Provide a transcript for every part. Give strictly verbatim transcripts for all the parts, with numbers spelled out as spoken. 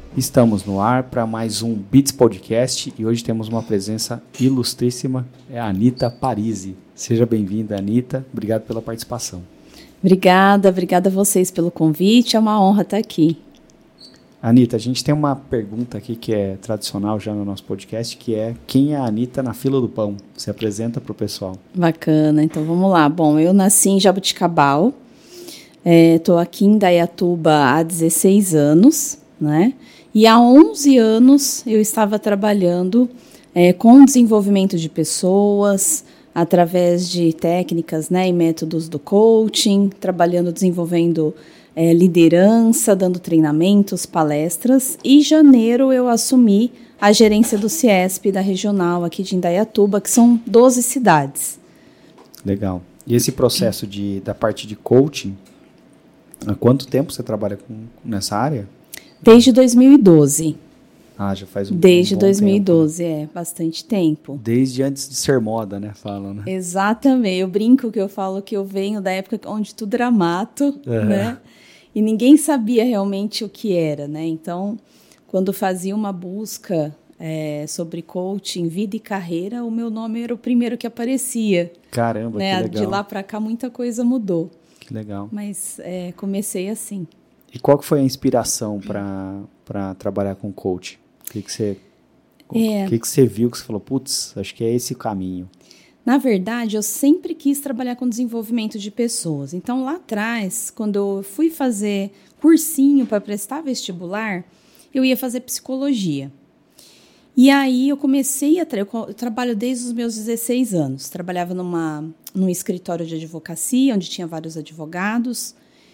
Estamos no ar para mais um Beats Podcast e hoje temos uma presença ilustríssima, é a Anita Parisi. Seja bem-vinda, Anita. Obrigado pela participação. Obrigada, obrigada a vocês pelo convite. É uma honra estar aqui. Anita, a gente tem uma pergunta aqui que é tradicional já no nosso podcast, que é: quem é a Anita na fila do pão? Se apresenta para o pessoal. Bacana, então vamos lá. Bom, eu nasci em Jaboticabal, estou é, aqui em Indaiatuba há dezesseis anos, né? E há onze anos eu estava trabalhando é, com desenvolvimento de pessoas, através de técnicas, né, e métodos do coaching, trabalhando, desenvolvendo é, liderança, dando treinamentos, palestras. E em janeiro eu assumi a gerência do CIESP da regional aqui de Indaiatuba, que são doze cidades. Legal. E esse processo de, da parte de coaching, há quanto tempo você trabalha com, nessa área? Desde dois mil e doze. Ah, já faz um, Desde um bom dois mil e doze, tempo. é, bastante tempo. Desde antes de ser moda, né, falam, né? Exatamente, eu brinco que eu falo que eu venho da época onde tudo era mato, é. né? E ninguém sabia realmente o que era, né? Então, quando fazia uma busca é, sobre coaching, vida e carreira, o meu nome era o primeiro que aparecia. Caramba, né? que legal. De lá para cá muita coisa mudou. Que legal. Mas é, comecei assim. E qual que foi a inspiração para para trabalhar com coaching? O que que você, é. o que que você viu que você falou, putz, acho que é esse o caminho? Na verdade, eu sempre quis trabalhar com desenvolvimento de pessoas. Então, lá atrás, quando eu fui fazer cursinho para prestar vestibular, eu ia fazer psicologia. E aí eu comecei a... Tra- eu trabalho desde os meus dezesseis anos. Trabalhava numa, num escritório de advocacia, onde tinha vários advogados.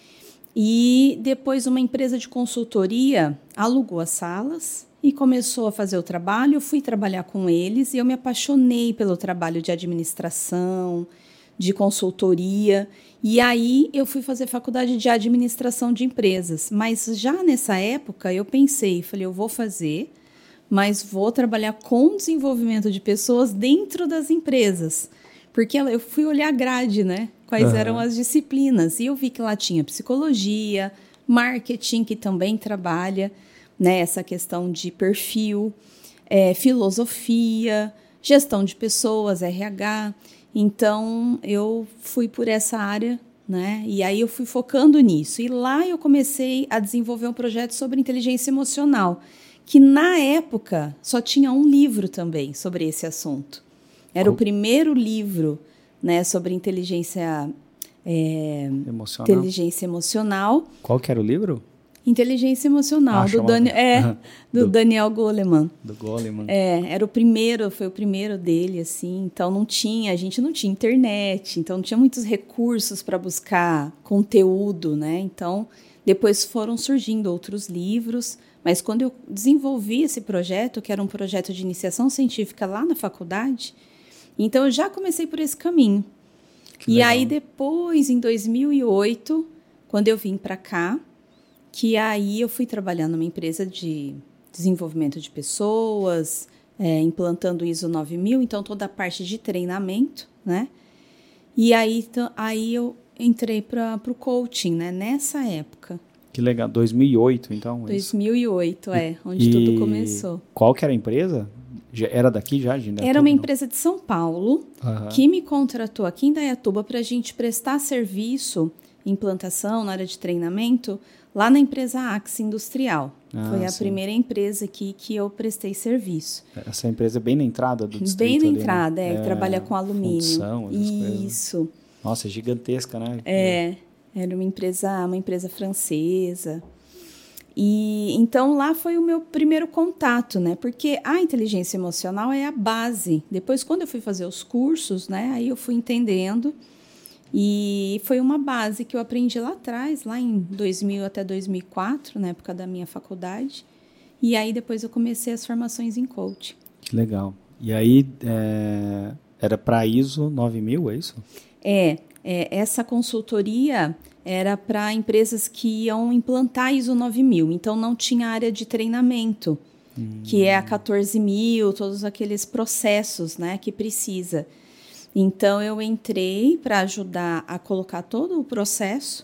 E depois uma empresa de consultoria alugou as salas e começou a fazer o trabalho. Eu fui trabalhar com eles e eu me apaixonei pelo trabalho de administração, de consultoria. E aí eu fui fazer faculdade de administração de empresas. Mas já nessa época eu pensei, falei, eu vou fazer, mas vou trabalhar com desenvolvimento de pessoas dentro das empresas. Porque eu fui olhar a grade, né? Quais uhum. eram as disciplinas. E eu vi que lá tinha psicologia, marketing, que também trabalha, né, essa questão de perfil, é, filosofia, gestão de pessoas, R H. Então, eu fui por essa área, né? E aí eu fui focando nisso. E lá eu comecei a desenvolver um projeto sobre inteligência emocional, que na época só tinha um livro também sobre esse assunto. Era o primeiro livro, né, sobre inteligência, é, emocional. inteligência emocional. Qual que era o livro? Inteligência Emocional, ah, do, Dani, é, do, do Daniel Goleman. Do Goleman. É, era o primeiro, foi o primeiro dele, assim. Então não tinha, a gente não tinha internet, então não tinha muitos recursos para buscar conteúdo, né? Então depois foram surgindo outros livros. Mas quando eu desenvolvi esse projeto, que era um projeto de iniciação científica lá na faculdade, então eu já comecei por esse caminho. Que e legal. Aí depois, em dois mil e oito, quando eu vim para cá, que aí eu fui trabalhar numa empresa de desenvolvimento de pessoas, é, implantando o I S O nove mil, então toda a parte de treinamento, né? E aí, t- aí eu entrei para o coaching, né? Nessa época. Que legal, dois mil e oito, então? dois mil e oito, e, é, onde e tudo começou. Qual que era a empresa? Já era daqui já? De Era uma empresa de São Paulo, uhum. que me contratou aqui em Indaiatuba para a gente prestar serviço, implantação na área de treinamento, lá na empresa Axe Industrial. Ah, Foi a sim. primeira empresa aqui que eu prestei serviço. Essa empresa é bem na entrada do distrito? Bem na ali, entrada, né? é, é, trabalha com alumínio. Fundição, Isso. Coisas. Nossa, é gigantesca, né? É, era uma empresa, uma empresa francesa. E então lá foi o meu primeiro contato, né? Porque a inteligência emocional é a base. Depois, quando eu fui fazer os cursos, né? Aí eu fui entendendo. E foi uma base que eu aprendi lá atrás, lá em dois mil até dois mil e quatro, na época da minha faculdade. E aí depois eu comecei as formações em coaching. Que legal. E aí é, era para I S O nove mil, é isso? É, é essa consultoria era para empresas que iam implantar I S O nove mil, então não tinha área de treinamento, hum. que é a quatorze mil, todos aqueles processos, né, que precisa. Então, eu entrei para ajudar a colocar todo o processo,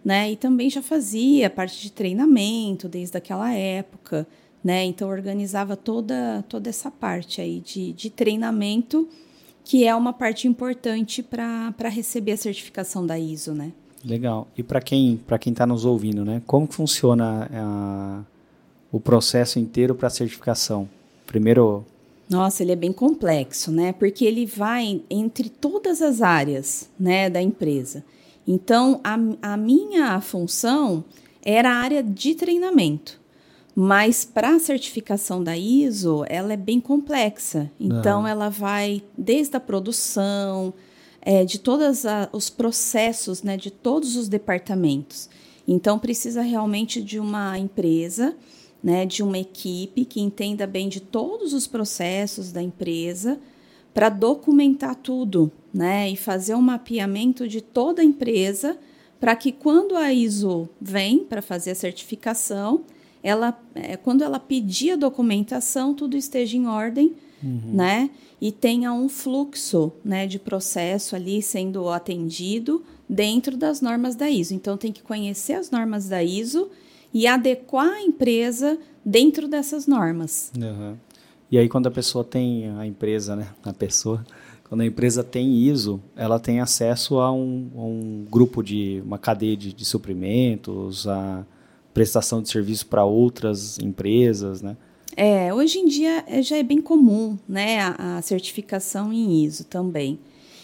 né? E também já fazia parte de treinamento desde aquela época, né? Então, organizava toda, toda essa parte aí de, de treinamento, que é uma parte importante para para receber a certificação da I S O, né? Legal. E para quem para quem está nos ouvindo, né? Como que funciona a, o processo inteiro para a certificação? Primeiro... Nossa, ele é bem complexo, né? Porque ele vai entre todas as áreas, né, da empresa. Então, a, a minha função era a área de treinamento. Mas para a certificação da I S O, ela é bem complexa. Então, ah. ela vai desde a produção, é, de todos os processos, né, de todos os departamentos. Então, precisa realmente de uma empresa, né, de uma equipe que entenda bem de todos os processos da empresa para documentar tudo, né, e fazer um mapeamento de toda a empresa para que quando a I S O vem para fazer a certificação, ela, é, quando ela pedir a documentação, tudo esteja em ordem, uhum. né, e tenha um fluxo, né, de processo ali sendo atendido dentro das normas da I S O. Então, tem que conhecer as normas da I S O e adequar a empresa dentro dessas normas. Uhum. E aí, quando a pessoa tem, a empresa, né, a pessoa, quando a empresa tem I S O, ela tem acesso a um, a um grupo de, uma cadeia de, de suprimentos, a prestação de serviço para outras empresas, né? É, hoje em dia já é bem comum, né, a, a certificação em I S O também.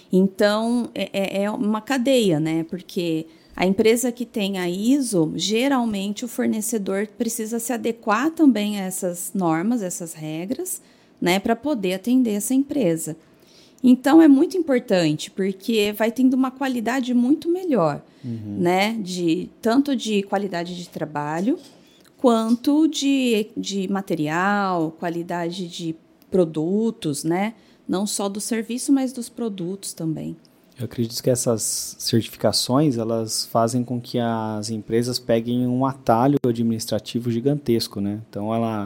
Então, é, é uma cadeia, né, porque a empresa que tem a I S O, geralmente o fornecedor precisa se adequar também a essas normas, essas regras, né, para poder atender essa empresa. Então, é muito importante, porque vai tendo uma qualidade muito melhor, uhum. né, de, tanto de qualidade de trabalho, quanto de, de material, qualidade de produtos, né, não só do serviço, mas dos produtos também. Eu acredito que essas certificações, elas fazem com que as empresas peguem um atalho administrativo gigantesco, né? Então, ela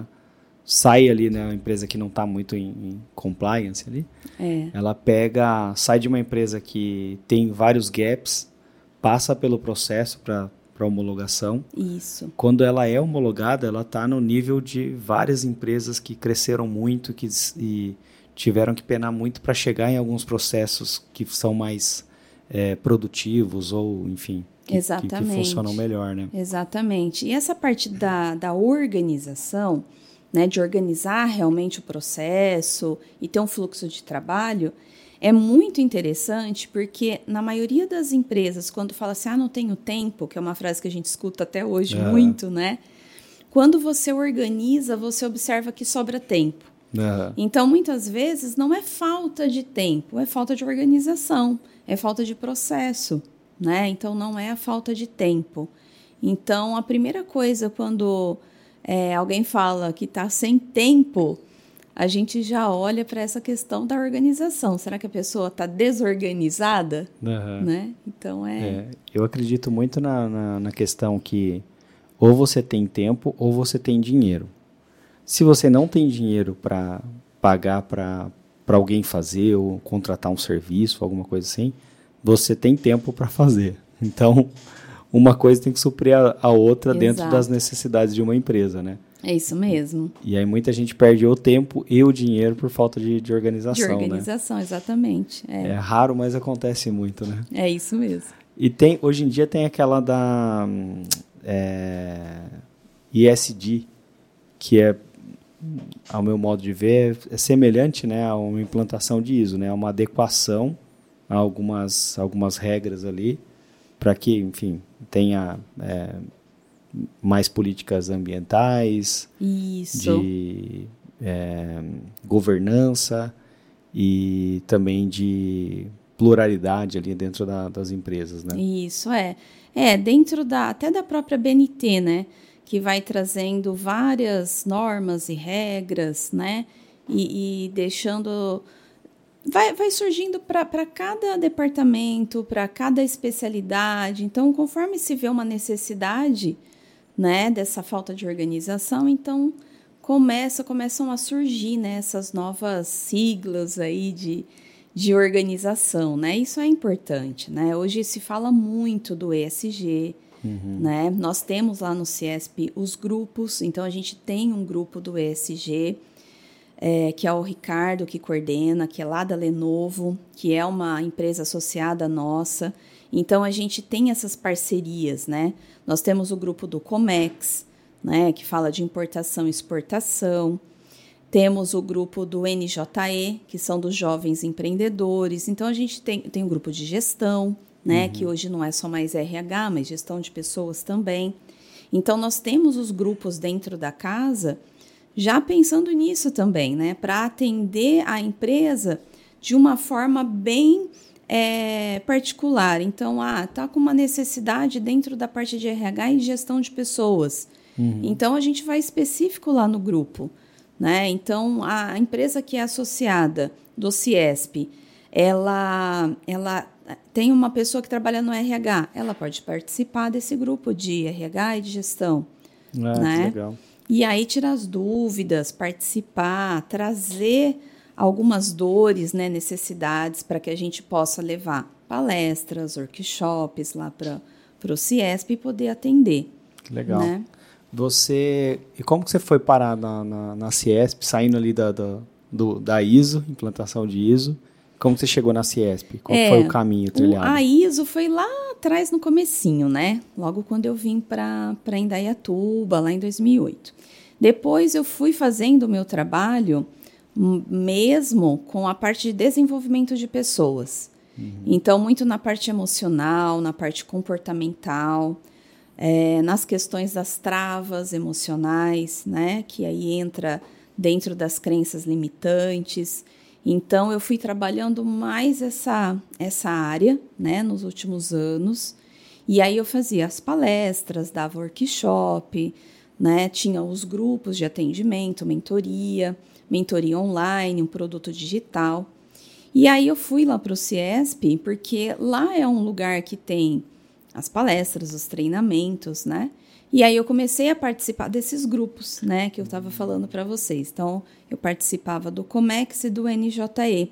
sai ali, né, uma empresa que não está muito em, em compliance ali, é. ela pega, sai de uma empresa que tem vários gaps, passa pelo processo para para homologação. Isso. Quando ela é homologada, ela está no nível de várias empresas que cresceram muito que, e tiveram que penar muito para chegar em alguns processos que são mais é, produtivos ou, enfim, que, que, que funcionam melhor, né? Exatamente. E essa parte da, da organização, né, de organizar realmente o processo e ter um fluxo de trabalho, é muito interessante porque na maioria das empresas, quando fala assim, ah, não tenho tempo, que é uma frase que a gente escuta até hoje é. muito, né? Quando você organiza, você observa que sobra tempo. Uhum. Então, muitas vezes, não é falta de tempo, é falta de organização, é falta de processo, né? Então, não é a falta de tempo. Então, a primeira coisa, quando é, alguém fala que está sem tempo, a gente já olha para essa questão da organização. Será que a pessoa está desorganizada? Uhum. Né? Então, é... é... Eu acredito muito na, na, na questão que ou você tem tempo ou você tem dinheiro. Se você não tem dinheiro para pagar para alguém fazer ou contratar um serviço, alguma coisa assim, você tem tempo para fazer. Então, uma coisa tem que suprir a, a outra Exato. Dentro das necessidades de uma empresa, né? É isso mesmo. E aí muita gente perde o tempo e o dinheiro por falta de, de organização, De organização, né? Exatamente. É. é raro, mas acontece muito, né? É isso mesmo. E tem, hoje em dia tem aquela da é, E S G, que é, ao meu modo de ver, é semelhante, né, a uma implantação de I S O, né? Uma adequação a algumas, algumas regras ali para que, enfim, tenha... É, mais políticas ambientais, Isso. de é, governança e também de pluralidade ali dentro da, das empresas, né? Isso, é. É, dentro da, até da própria B N T, né? Que vai trazendo várias normas e regras, né? E, e deixando... Vai, vai surgindo para cada departamento, para cada especialidade. Então, conforme se vê uma necessidade... né, dessa falta de organização, então começa, começam a surgir, né, essas novas siglas aí de, de organização, né? Isso é importante, né? Hoje se fala muito do E S G, Uhum. Né? Nós temos lá no CIESP os grupos, então a gente tem um grupo do E S G, é, que é o Ricardo que coordena, que é lá da Lenovo, que é uma empresa associada nossa. Então a gente tem essas parcerias, né? Nós temos o grupo do Comex, né, que fala de importação e exportação. Temos o grupo do N J E, que são dos jovens empreendedores. Então, a gente tem, tem um grupo de gestão, né, uhum. que hoje não é só mais R H, mas gestão de pessoas também. Então, nós temos os grupos dentro da casa já pensando nisso também, né, para atender a empresa de uma forma bem é, particular. Então, ah, está com uma necessidade dentro da parte de R H e gestão de pessoas. Uhum. Então, a gente vai específico lá no grupo. Né? Então, a empresa que é associada do CIESP, ela, ela tem uma pessoa que trabalha no R H, ela pode participar desse grupo de R H e de gestão. Ah, né? Que legal. E aí tirar as dúvidas, participar, trazer algumas dores, né, necessidades para que a gente possa levar palestras, workshops lá para o CIESP e poder atender. Que legal. Né? Você, e como que você foi parar na, na, na CIESP, saindo ali da, da, do, da I S O, implantação de I S O? Como que você chegou na CIESP? Qual é, foi o caminho trilhado? A I S O foi lá atrás no comecinho, né? Logo quando eu vim para Indaiatuba, lá em dois mil e oito. Depois eu fui fazendo o meu trabalho mesmo com a parte de desenvolvimento de pessoas. Uhum. Então, muito na parte emocional, na parte comportamental, É, nas questões das travas emocionais, né, que aí entra dentro das crenças limitantes. Então, eu fui trabalhando mais essa, essa área, né, nos últimos anos. E aí eu fazia as palestras, dava workshop, né, tinha os grupos de atendimento, mentoria, mentoria online, um produto digital. E aí eu fui lá para o CIESP, porque lá é um lugar que tem as palestras, os treinamentos, né? E aí eu comecei a participar desses grupos, né, que eu estava falando para vocês. Então, eu participava do Comex e do N J E,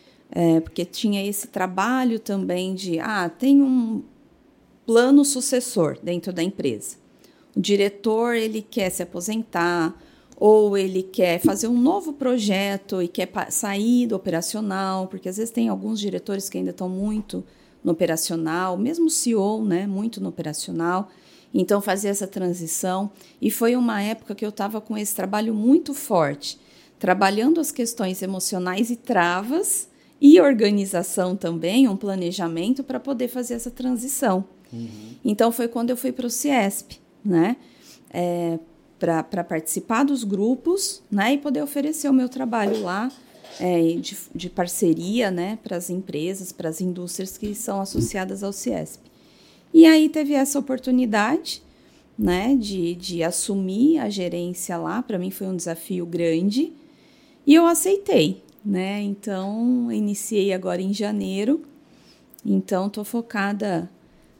é, porque tinha esse trabalho também de, ah, tem um plano sucessor dentro da empresa. O diretor, ele quer se aposentar, ou ele quer fazer um novo projeto e quer sair do operacional, porque às vezes tem alguns diretores que ainda estão muito no operacional, mesmo o C E O, né, muito no operacional, então fazia essa transição, e foi uma época que eu estava com esse trabalho muito forte, trabalhando as questões emocionais e travas, e organização também, um planejamento para poder fazer essa transição. Uhum. Então foi quando eu fui para o CIESP, né, é, para participar dos grupos, né, e poder oferecer o meu trabalho lá, É, de, de parceria, né, para as empresas, para as indústrias que são associadas ao CIESP. E aí teve essa oportunidade, né, de, de assumir a gerência lá. Para mim foi um desafio grande e eu aceitei, né? Então iniciei agora em janeiro. Então estou focada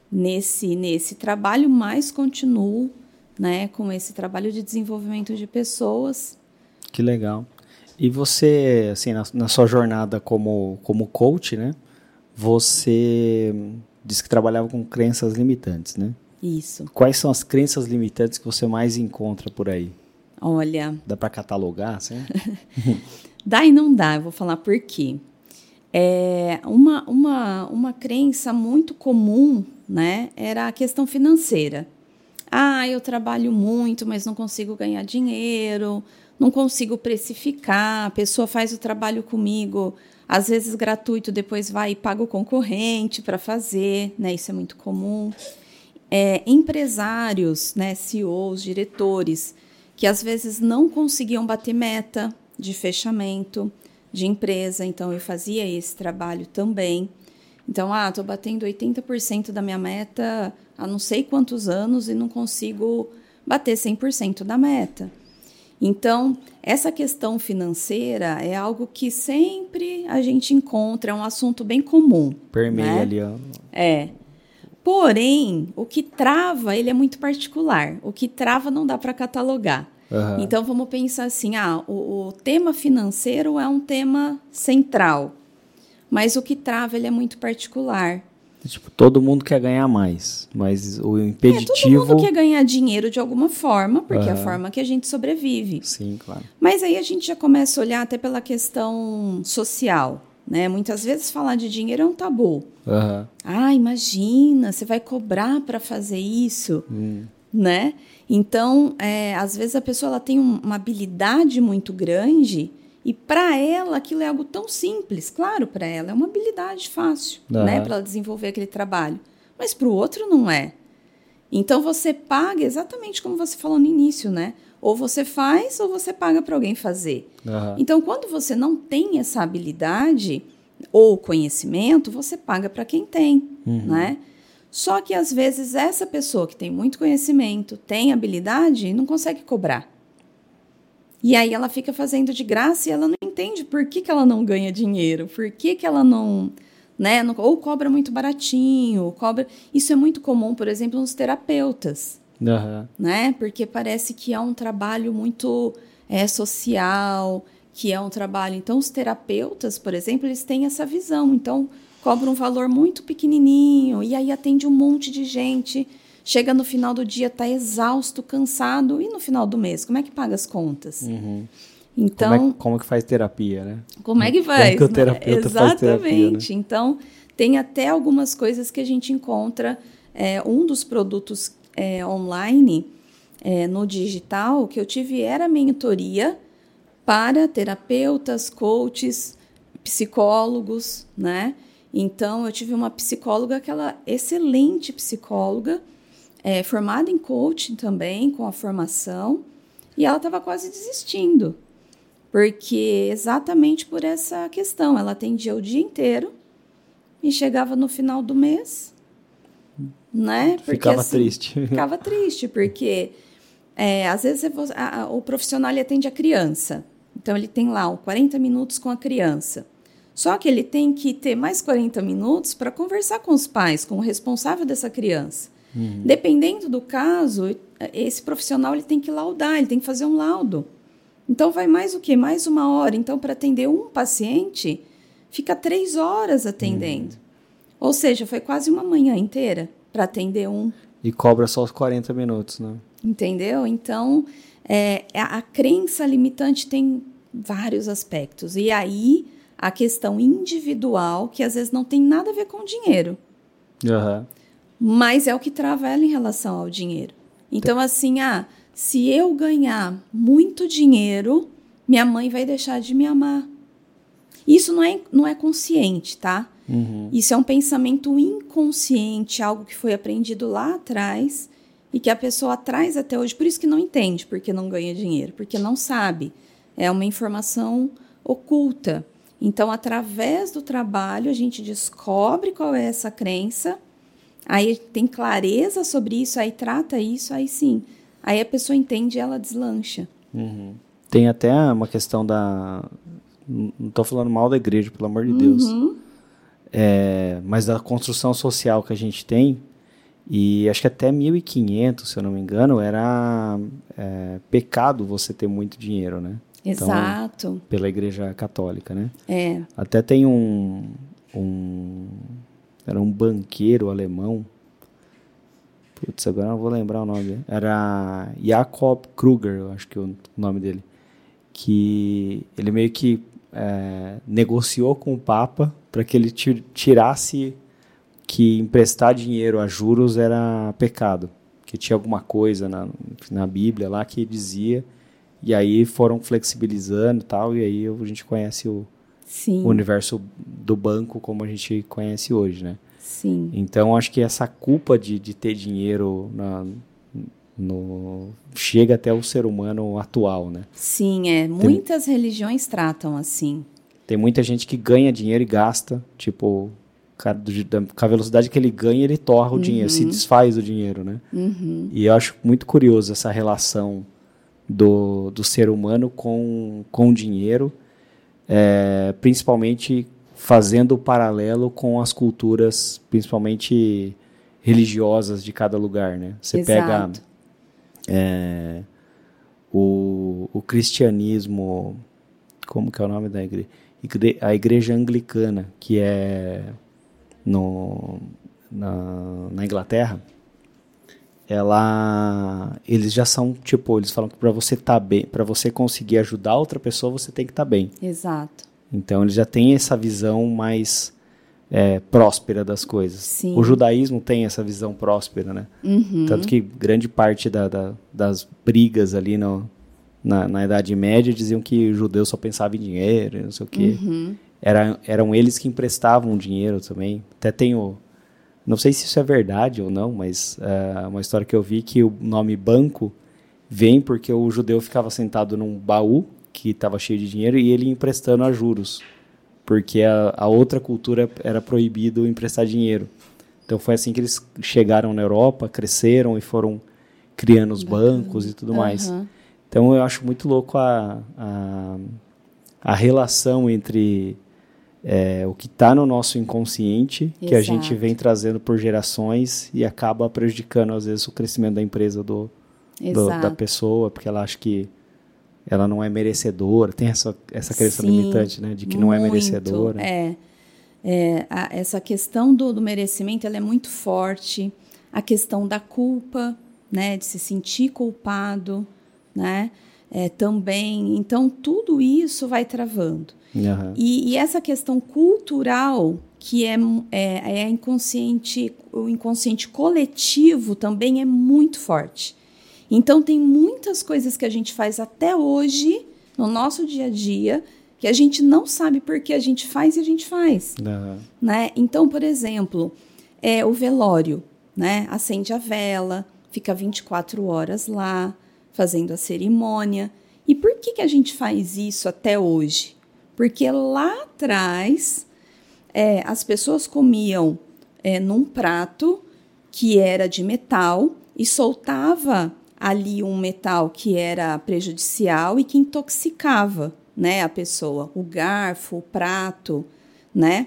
nesse nesse trabalho, mas continuo, né, com esse trabalho de desenvolvimento de pessoas. Que legal. E você, assim, na, na sua jornada como, como coach, né? Você disse que trabalhava com crenças limitantes, né? Isso. Quais são as crenças limitantes que você mais encontra por aí? Olha... Dá para catalogar, assim? Dá e não dá, eu vou falar por quê. É uma, uma, uma crença muito comum, né? Era a questão financeira. Ah, eu trabalho muito, mas não consigo ganhar dinheiro... Não consigo precificar, a pessoa faz o trabalho comigo, às vezes gratuito, depois vai e paga o concorrente para fazer, né? Isso é muito comum. É, empresários, né? C E Os, diretores, que às vezes não conseguiam bater meta de fechamento de empresa, então eu fazia esse trabalho também. Então, ah, estou batendo oitenta por cento da minha meta há não sei quantos anos e não consigo bater cem por cento da meta. Então, essa questão financeira é algo que sempre a gente encontra, é um assunto bem comum. Permeia, né? Ali. Ó. É. Porém, o que trava, ele é muito particular. O que trava não dá para catalogar. Uhum. Então, vamos pensar assim, ah, o, o tema financeiro é um tema central, mas o que trava, ele é muito particular. Tipo, todo mundo quer ganhar mais, mas o impeditivo... É, todo mundo quer ganhar dinheiro de alguma forma, porque é a Aham. forma que a gente sobrevive. Sim, claro. Mas aí a gente já começa a olhar até pela questão social, né? Muitas vezes falar de dinheiro é um tabu. Aham. Ah, imagina, você vai cobrar para fazer isso, Hum. né? Então, é, às vezes a pessoa ela tem um- uma habilidade muito grande e para ela aquilo é algo tão simples. Claro, para ela é uma habilidade fácil, Ah. né? Para ela desenvolver aquele trabalho. Mas para o outro não é. Então, você paga exatamente como você falou no início, né? Ou você faz ou você paga para alguém fazer. Aham. Então, quando você não tem essa habilidade ou conhecimento, você paga para quem tem, né? Só que, às vezes, essa pessoa que tem muito conhecimento, tem habilidade, não consegue cobrar. E aí ela fica fazendo de graça e ela não entende por que, que ela não ganha dinheiro, por que, que ela não, né, não... Ou cobra muito baratinho, ou cobra... Isso é muito comum, por exemplo, nos terapeutas, Aham. né? Porque parece que é um trabalho muito é, social, que é um trabalho... Então, os terapeutas, por exemplo, eles têm essa visão. Então, cobra um valor muito pequenininho e aí atende um monte de gente. Chega no final do dia, está exausto, cansado. E no final do mês, como é que paga as contas? Uhum. Então, Como, é, como que faz terapia, né? como é que faz? Como que o né? terapeuta faz terapia, né? Exatamente. Então, tem até algumas coisas que a gente encontra. É, um dos produtos é, online, é, no digital, que eu tive era mentoria para terapeutas, coaches, psicólogos, né? Então, eu tive uma psicóloga, aquela excelente psicóloga, é, formada em coaching também, com a formação, e ela estava quase desistindo. Porque exatamente por essa questão, ela atendia o dia inteiro e chegava no final do mês, né? Porque, Ficava assim, triste. Ficava triste, porque é, às vezes você- a- a- o profissional ele atende a criança. Então, ele tem lá ó, quarenta minutos com a criança. Só que ele tem que ter mais quarenta minutos para conversar com os pais, com o responsável dessa criança. Uhum. Dependendo do caso, esse profissional ele tem que laudar, ele tem que fazer um laudo. Então, vai mais o quê? Mais uma hora. Então, para atender um paciente, fica três horas atendendo. Ou seja, foi quase uma manhã inteira para atender um. E cobra só os quarenta minutos, né? Entendeu? Então, é, a, a crença limitante tem vários aspectos. E aí, a questão individual, que às vezes não tem nada a ver com o dinheiro, Aham. mas é o que trava ela em relação ao dinheiro. Então, assim, ah, se eu ganhar muito dinheiro, minha mãe vai deixar de me amar. Isso não é, não é consciente, tá? Uhum. Isso é um pensamento inconsciente, algo que foi aprendido lá atrás e que a pessoa traz até hoje. Por isso que não entende porque não ganha dinheiro, porque não sabe. É uma informação oculta. Então, através do trabalho, a gente descobre qual é essa crença, aí tem clareza sobre isso, aí trata isso, aí sim. Aí a pessoa entende e ela deslancha. Uhum. Tem até uma questão da... Não estou falando mal da igreja, pelo amor de Deus. Uhum. É, mas da construção social que a gente tem, e acho que até mil e quinhentos, se eu não me engano, era é, pecado você ter muito dinheiro, né? Exato. Então, pela igreja católica, né? É. Até tem um, um... Era um banqueiro alemão. Putz, agora eu não vou lembrar o nome dele. Era Jakob Kruger, eu acho que é o nome dele. Que ele meio que é, negociou com o Papa para que ele tirasse que emprestar dinheiro a juros era pecado. Que tinha alguma coisa na, na Bíblia lá que dizia... E aí foram flexibilizando e tal, e aí a gente conhece o, Sim. o universo do banco como a gente conhece hoje, né? Sim. Então, acho que essa culpa de, de ter dinheiro na, no, chega até o ser humano atual, né? Sim, é. Muitas Tem... religiões tratam assim. Tem muita gente que ganha dinheiro e gasta, tipo, cara, do, da, com a velocidade que ele ganha, ele torra o Uhum. dinheiro, se desfaz o dinheiro, né? Uhum. E eu acho muito curioso essa relação Do, do ser humano com, com o dinheiro, é, principalmente fazendo o paralelo com as culturas, principalmente religiosas de cada lugar, né? Você Exato. pega é, o, o cristianismo, como que é o nome da igreja? Igre, a igreja anglicana, que é no, na, na Inglaterra, ela, eles já são, tipo, eles falam que para você tá bem, para você conseguir ajudar outra pessoa, você tem que estar tá bem. Exato. Então, eles já têm essa visão mais é, próspera das coisas. Sim. O judaísmo tem essa visão próspera, né? Uhum. Tanto que grande parte da, da, das brigas ali no, na, na Idade Média diziam que o judeu só pensava em dinheiro, não sei o quê. Uhum. Era, eram eles que emprestavam dinheiro também. Até tem o... Não sei se isso é verdade ou não, mas é uma história que eu vi que o nome banco vem porque o judeu ficava sentado num baú que estava cheio de dinheiro e ele emprestando a juros, porque a, a outra cultura era proibido emprestar dinheiro. Então foi assim que eles chegaram na Europa, cresceram e foram criando os Bacana. bancos e tudo mais. Uhum. Então eu acho muito louco a, a, a relação entre... É, o que está no nosso inconsciente, Exato. que a gente vem trazendo por gerações e acaba prejudicando, às vezes, o crescimento da empresa do, do, da pessoa, porque ela acha que ela não é merecedora, tem essa, essa crença Sim, limitante, né, de que muito, não é merecedora. É, é, a, essa questão do, do merecimento ela é muito forte, a questão da culpa, né, de se sentir culpado, né, é, também, então tudo isso vai travando. Uhum. E, e essa questão cultural, que é, é, é inconsciente, o inconsciente coletivo também é muito forte. Então, tem muitas coisas que a gente faz até hoje, no nosso dia a dia, que a gente não sabe por que a gente faz e a gente faz. Uhum. Né? Então, por exemplo, é, o velório, né? Acende a vela, fica vinte e quatro horas lá, fazendo a cerimônia. E por que, que a gente faz isso até hoje? Porque lá atrás, é, as pessoas comiam é, num prato que era de metal e soltava ali um metal que era prejudicial e que intoxicava, né, a pessoa, o garfo, o prato, né?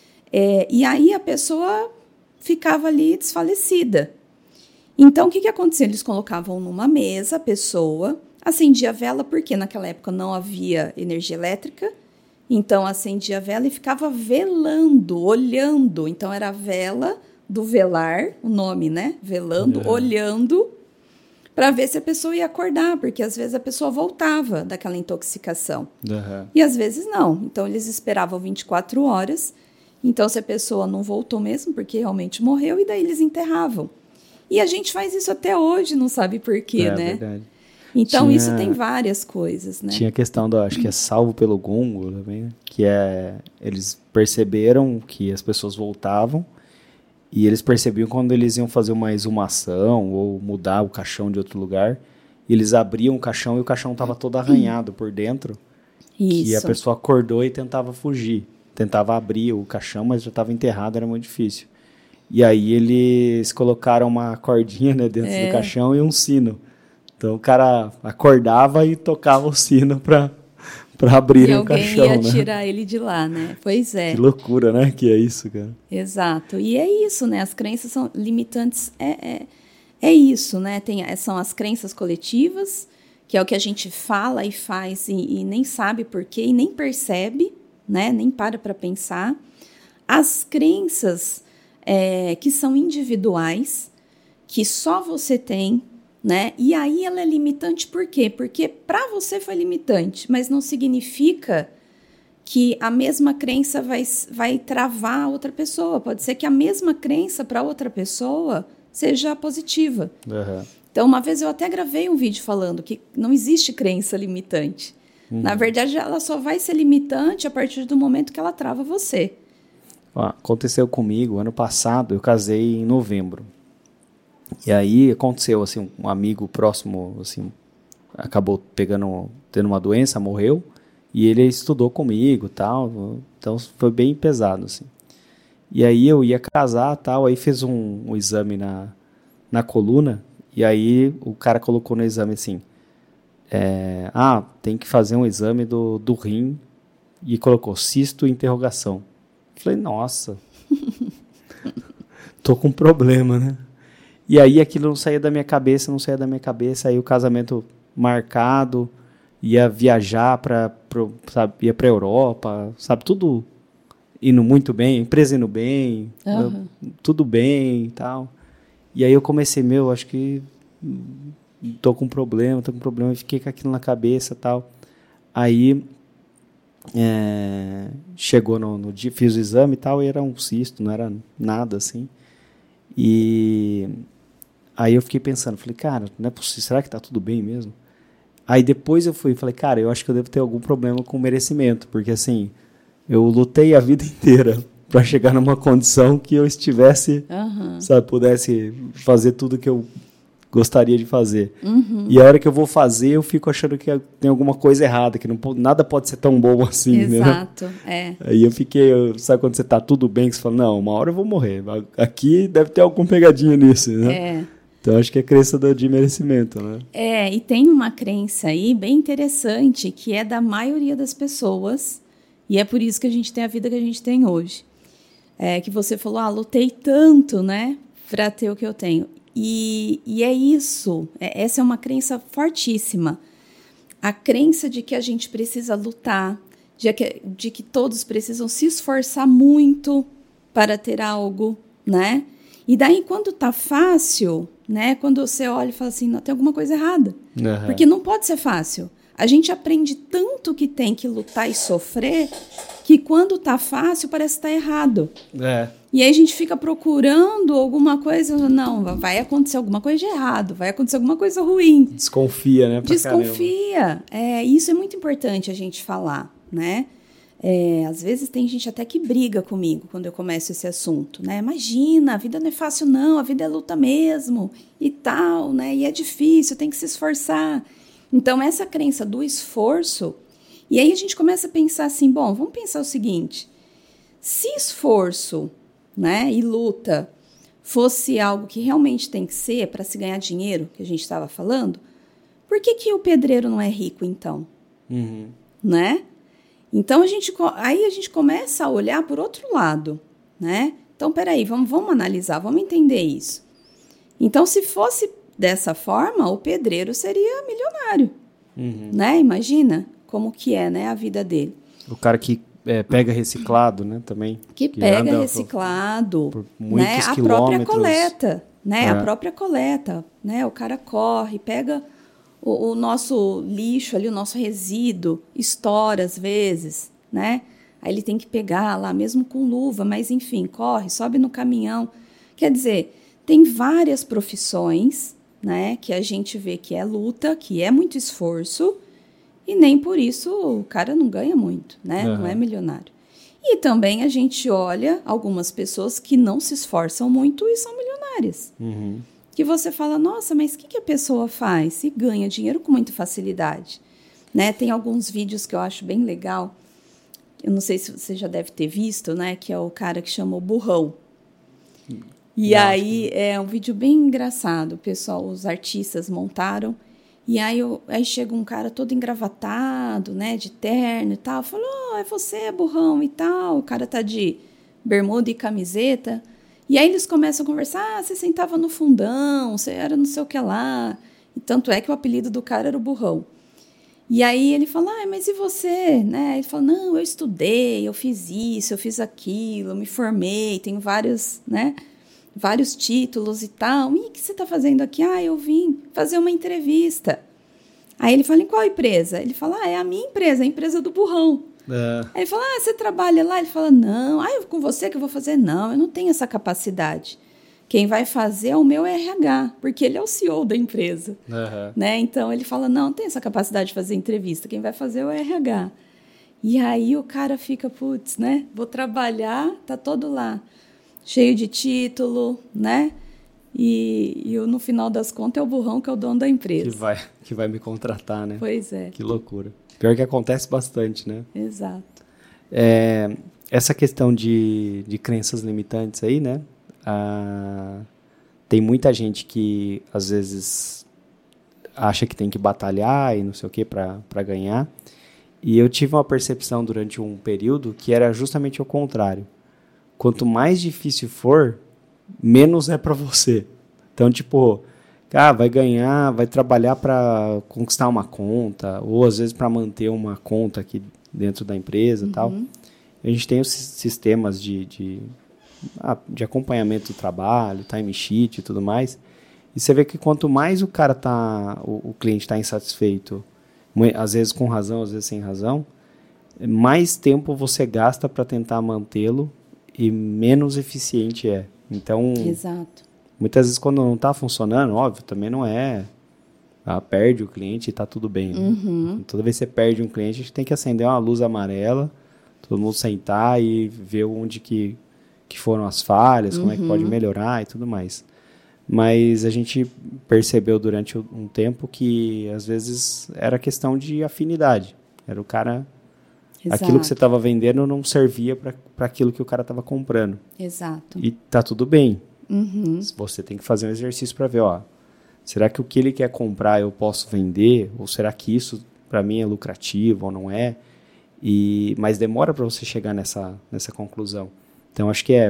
É, e aí a pessoa ficava ali desfalecida. Então, o que, que acontecia? Eles colocavam numa mesa a pessoa, acendia a vela, porque naquela época não havia energia elétrica. Então, acendia a vela e ficava velando, olhando. Então, era a vela do velar, o nome, né? Velando, uhum. olhando, para ver se a pessoa ia acordar, porque às vezes a pessoa voltava daquela intoxicação. Uhum. E às vezes não. Então, eles esperavam vinte e quatro horas. Então, se a pessoa não voltou mesmo, porque realmente morreu, e daí eles enterravam. E a gente faz isso até hoje, não sabe por quê, é, né? Verdade. Então, tinha, isso tem várias coisas, né? Tinha a questão do, acho que é salvo pelo gongo também, que é, eles perceberam que as pessoas voltavam e eles percebiam quando eles iam fazer uma exumação ou mudar o caixão de outro lugar, e eles abriam o caixão e o caixão estava todo arranhado por dentro, Isso. e a pessoa acordou e tentava fugir, tentava abrir o caixão, mas já estava enterrado, era muito difícil. E aí eles colocaram uma cordinha, né, dentro é. do caixão e um sino. Então o cara acordava e tocava o sino para para abrir o caixão, E alguém ia né? tirar ele de lá, né? Pois é. Que loucura, né? Que é isso, cara. Exato. E é isso, né? As crenças são limitantes. É, é, é isso, né? Tem, são as crenças coletivas, que é o que a gente fala e faz e, e nem sabe por quê, e nem percebe, né? Nem para para pensar. As crenças é, que são individuais, que só você tem, né? E aí ela é limitante por quê? Porque para você foi limitante, mas não significa que a mesma crença vai, vai travar a outra pessoa. Pode ser que a mesma crença para outra pessoa seja positiva. Uhum. Então, uma vez eu até gravei um vídeo falando que não existe crença limitante. Uhum. Na verdade, ela só vai ser limitante a partir do momento que ela trava você. Ó, aconteceu comigo, ano passado, eu casei em novembro. E aí aconteceu, assim, um amigo próximo, assim, acabou pegando, tendo uma doença, morreu, e ele estudou comigo, tal, então foi bem pesado, assim. E aí eu ia casar, tal, aí fez um, um exame na, na coluna, e aí o cara colocou no exame assim, é, ah, tem que fazer um exame do, do rim, e colocou cisto e interrogação. Falei, nossa, tô com um problema, né? E aí aquilo não saía da minha cabeça, não saía da minha cabeça, aí o casamento marcado, ia viajar para, sabe, ia para Europa, sabe, tudo. indo muito bem, a empresa indo bem, Uhum. eu, tudo bem e tal. E aí eu comecei, meu, acho que tô com problema, tô com problema, e fiquei com aquilo na cabeça e tal. Aí é, chegou no, no dia, fiz o exame e tal, e era um cisto, não era nada assim. E aí eu fiquei pensando, falei, cara, não é possível, será que tá tudo bem mesmo? Aí depois eu fui e falei, cara, eu acho que eu devo ter algum problema com merecimento, porque assim, eu lutei a vida inteira para chegar numa condição que eu estivesse, Uhum. sabe, pudesse fazer tudo que eu gostaria de fazer. Uhum. E a hora que eu vou fazer, eu fico achando que tem alguma coisa errada, que não, nada pode ser tão bom assim, Exato, né? é. Aí eu fiquei, eu, sabe quando você tá tudo bem, que você fala, não, uma hora eu vou morrer. Aqui deve ter alguma pegadinha nisso, né? É. Então, acho que é crença do, de merecimento, né? É, e tem uma crença aí bem interessante, que é da maioria das pessoas, e é por isso que a gente tem a vida que a gente tem hoje. É que você falou, ah, lutei tanto, né, para ter o que eu tenho. E, e é isso, é, essa é uma crença fortíssima. A crença de que a gente precisa lutar, de que, de que todos precisam se esforçar muito para ter algo, né? E daí, quando tá fácil, né? Quando você olha e fala assim, não, tem alguma coisa errada. Uhum. Porque não pode ser fácil. A gente aprende tanto que tem que lutar e sofrer, que quando tá fácil, parece que tá errado. É. E aí a gente fica procurando alguma coisa, não, vai acontecer alguma coisa de errado, vai acontecer alguma coisa ruim. Desconfia, né? pra Desconfia. É, isso é muito importante a gente falar, né? É, às vezes tem gente até que briga comigo quando eu começo esse assunto, né? Imagina, a vida não é fácil não, a vida é luta mesmo e tal, né? E é difícil, tem que se esforçar. Então, essa crença do esforço, e aí a gente começa a pensar assim, bom, vamos pensar o seguinte, se esforço, né, e luta fosse algo que realmente tem que ser para se ganhar dinheiro, que a gente estava falando, por que que o pedreiro não é rico então? Uhum. Né? Então, a gente, aí a gente começa a olhar por outro lado, né? Então, peraí, vamos, vamos analisar, vamos entender isso. Então, se fosse dessa forma, o pedreiro seria milionário, Uhum. né? Imagina como que é, né, a vida dele. O cara que é, pega reciclado, né, também. Que, que pega reciclado, por, por muitos né? A quilômetros. própria coleta, né? É. A própria coleta, né? O cara corre, pega o, o nosso lixo ali, o nosso resíduo, estoura às vezes, né? Aí ele tem que pegar lá, mesmo com luva, mas enfim, corre, sobe no caminhão. Quer dizer, tem várias profissões, né? Que a gente vê que é luta, que é muito esforço, e nem por isso o cara não ganha muito, né? Uhum. Não é milionário. E também a gente olha algumas pessoas que não se esforçam muito e são milionárias. Uhum. Que você fala, nossa, mas o que, que a pessoa faz? E ganha dinheiro com muita facilidade. Né? Tem alguns vídeos que eu acho bem legal. Eu não sei se você já deve ter visto, né? Que é o cara que chama o Burrão. E não, aí é um vídeo bem engraçado. O pessoal, os artistas montaram. E aí, eu, aí chega um cara todo engravatado, né, de terno e tal, falou, oh, é você, burrão, e tal. O cara tá de bermuda e camiseta. E aí eles começam a conversar, ah, você sentava no fundão, você era não sei o que lá. E tanto é que o apelido do cara era o Burrão. E aí ele fala, ah, mas e você? Né? Ele fala, não, eu estudei, eu fiz isso, eu fiz aquilo, eu me formei, tenho vários, né, vários títulos e tal. E o que você está fazendo aqui? Ah, eu vim fazer uma entrevista. Aí ele fala, em qual empresa? Ele fala, ah, é a minha empresa, a empresa do Burrão. É. Aí ele fala, ah, você trabalha lá? Ele fala, não. Ah, eu, com você que eu vou fazer? Não, eu não tenho essa capacidade. Quem vai fazer é o meu R H, porque ele é o C E O da empresa. Uhum. Né? Então, ele fala, não, não tenho essa capacidade de fazer entrevista. Quem vai fazer é o R H. E aí o cara fica, putz, né? Vou trabalhar, tá todo lá. Cheio de título, né? E, e no final das contas é o Burrão que é o dono da empresa. Que vai, que vai me contratar, né? Pois é. Que loucura. Pior que acontece bastante, né? Exato. É, essa questão de, de crenças limitantes aí, né? Ah, tem muita gente que, às vezes, acha que tem que batalhar e não sei o que para ganhar. E eu tive uma percepção durante um período que era justamente o contrário. Quanto mais difícil for, menos é para você. Então, tipo, ah, vai ganhar, vai trabalhar para conquistar uma conta, ou às vezes para manter uma conta aqui dentro da empresa e uhum. tal. a gente tem os sistemas de, de, de acompanhamento do trabalho, time sheet e tudo mais, e você vê que quanto mais o cara tá, o, o cliente está insatisfeito, às vezes com razão, às vezes sem razão, mais tempo você gasta para tentar mantê-lo e menos eficiente é. Então, Exato. muitas vezes quando não está funcionando, óbvio, também não é... Ah, perde o cliente e está tudo bem. Né? Uhum. Toda vez que você perde um cliente, a gente tem que acender uma luz amarela, todo mundo sentar e ver onde que, que foram as falhas, como uhum. é que pode melhorar e tudo mais. Mas a gente percebeu durante um tempo que, às vezes, era questão de afinidade. Era o cara... Exato. Aquilo que você estava vendendo não servia para aquilo que o cara estava comprando. Exato. E tá tudo bem. Uhum. Você tem que fazer um exercício para ver, ó, será que o que ele quer comprar eu posso vender? Ou será que isso para mim é lucrativo ou não é? E, mas demora para você chegar nessa, nessa conclusão. Então, acho que é,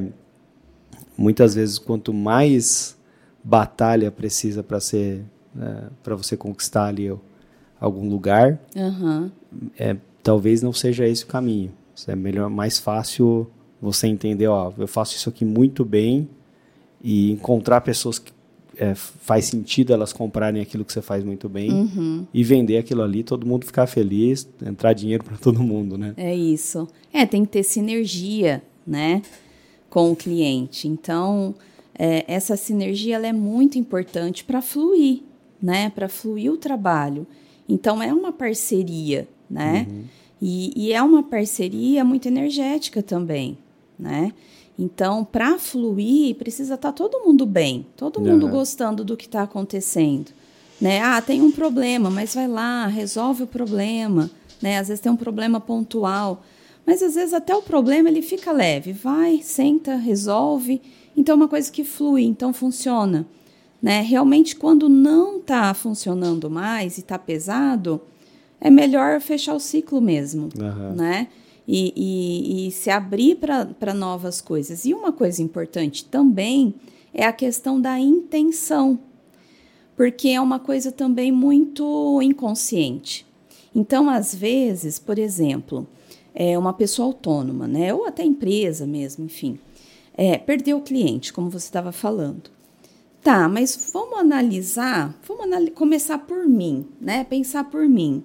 muitas vezes, quanto mais batalha precisa para ser, é, para você conquistar ali algum lugar, uhum. é, talvez não seja esse o caminho. É melhor, mais fácil você entender, ó, eu faço isso aqui muito bem e encontrar pessoas que É, faz sentido elas comprarem aquilo que você faz muito bem uhum. e vender aquilo ali, todo mundo ficar feliz, entrar dinheiro para todo mundo, né? É isso. É, tem que ter sinergia, né, com o cliente. Então, é, essa sinergia ela é muito importante para fluir, né, para fluir o trabalho. Então, é uma parceria, né? Uhum. E, e é uma parceria muito energética também, né? Então, para fluir, precisa estar todo mundo bem, todo mundo uhum. gostando do que está acontecendo. Né? Ah, tem um problema, mas vai lá, resolve o problema. Né? Às vezes tem um problema pontual, mas às vezes até o problema ele fica leve. Vai, senta, resolve. Então, é uma coisa que flui, então funciona. Né? Realmente, quando não está funcionando mais e está pesado, é melhor fechar o ciclo mesmo. Uhum. Né? E, e, e se abrir para novas coisas. E uma coisa importante também é a questão da intenção, porque é uma coisa também muito inconsciente. Então, às vezes, por exemplo, é uma pessoa autônoma, né, ou até empresa mesmo, enfim, é, perdeu o cliente, como você estava falando. Tá, mas vamos analisar, vamos anal- começar por mim, né, pensar por mim.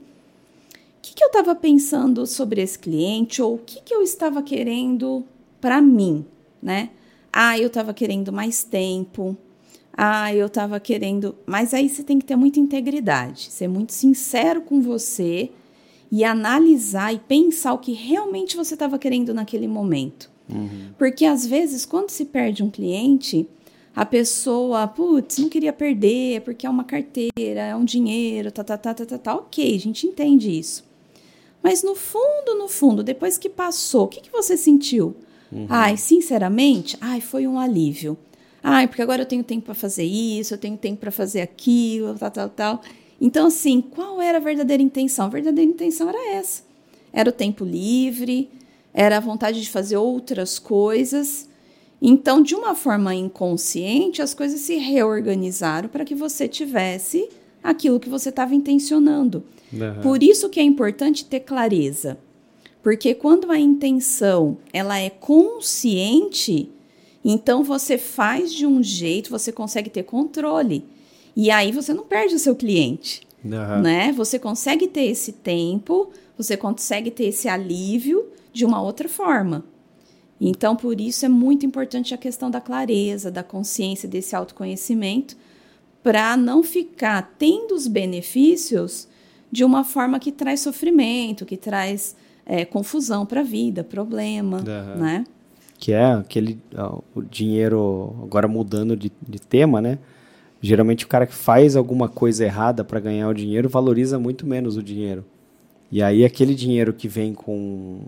O que, que eu estava pensando sobre esse cliente ou o que, que eu estava querendo para mim, né? Ah, eu estava querendo mais tempo. Ah, eu estava querendo... Mas aí você tem que ter muita integridade, ser muito sincero com você e analisar e pensar o que realmente você estava querendo naquele momento. Uhum. Porque, às vezes, quando se perde um cliente, a pessoa, putz, não queria perder porque é uma carteira, é um dinheiro, tá, tá, tá, tá, tá, tá. Ok, a gente entende isso. Mas no fundo, no fundo, depois que passou, o que, que você sentiu? Uhum. Ai, sinceramente, ai, foi um alívio. Ai, porque agora eu tenho tempo para fazer isso, eu tenho tempo para fazer aquilo, tal, tal, tal. Então, assim, qual era a verdadeira intenção? A verdadeira intenção era essa. Era o tempo livre, era a vontade de fazer outras coisas. Então, de uma forma inconsciente, as coisas se reorganizaram para que você tivesse aquilo que você estava intencionando. Uhum. Por isso que é importante ter clareza, porque quando a intenção ela é consciente, então você faz de um jeito, você consegue ter controle, e aí você não perde o seu cliente, uhum. né? Você consegue ter esse tempo, você consegue ter esse alívio de uma outra forma. Então, por isso é muito importante a questão da clareza, da consciência, desse autoconhecimento, para não ficar tendo os benefícios de uma forma que traz sofrimento, que traz é, confusão para a vida, problema, uhum. né? Que é aquele ó, o dinheiro, agora mudando de, de tema, né? Geralmente o cara que faz alguma coisa errada para ganhar o dinheiro valoriza muito menos o dinheiro. E aí aquele dinheiro que vem com...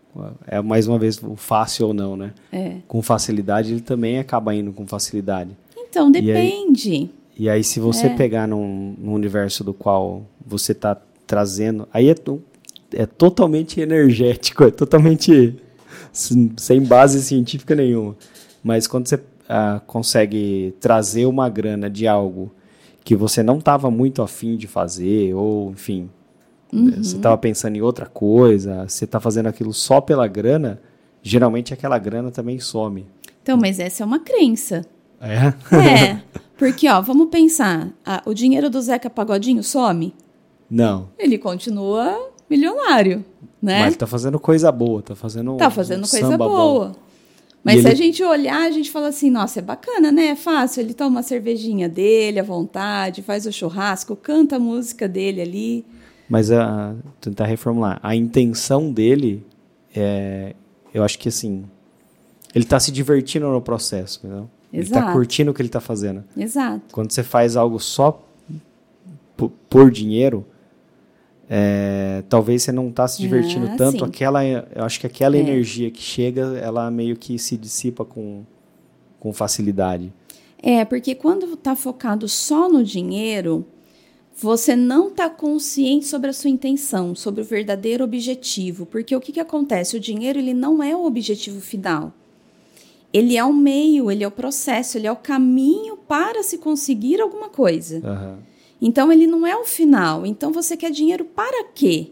É mais uma vez o fácil ou não, né? É. Com facilidade, ele também acaba indo com facilidade. Então, depende. E aí, e aí se você é. pegar num, num universo do qual você está trazendo... Aí é, é totalmente energético, é totalmente sem base científica nenhuma. Mas quando você ah, consegue trazer uma grana de algo que você não estava muito afim de fazer, ou, enfim... Uhum. Você estava pensando em outra coisa, você está fazendo aquilo só pela grana, geralmente aquela grana também some. Então, mas essa é uma crença. É? É, porque, ó, vamos pensar, a, o dinheiro do Zeca Pagodinho some? Não. Ele continua milionário, né? Mas ele tá fazendo coisa boa, tá fazendo Tá fazendo um coisa samba boa. bom. Mas E se ele- a gente olhar, a gente fala assim, nossa, é bacana, né? É fácil, ele toma uma cervejinha dele à vontade, faz o churrasco, canta a música dele ali. Mas a tentar reformular, a intenção dele é, eu acho que assim, ele tá se divertindo no processo, entendeu? Ele tá Exato. curtindo o que ele tá fazendo. Exato. Quando você faz algo só por, por dinheiro, é, talvez você não tá se divertindo Ah, tanto. sim. Aquela, eu acho que aquela É. energia que chega, ela meio que se dissipa com, com facilidade. É, porque quando tá focado só no dinheiro, você não tá consciente sobre a sua intenção, sobre o verdadeiro objetivo. Porque o que que acontece? O dinheiro, ele não é o objetivo final. Ele é o meio, ele é o processo, ele é o caminho para se conseguir alguma coisa. Aham. Então, ele não é o final. Então, você quer dinheiro para quê?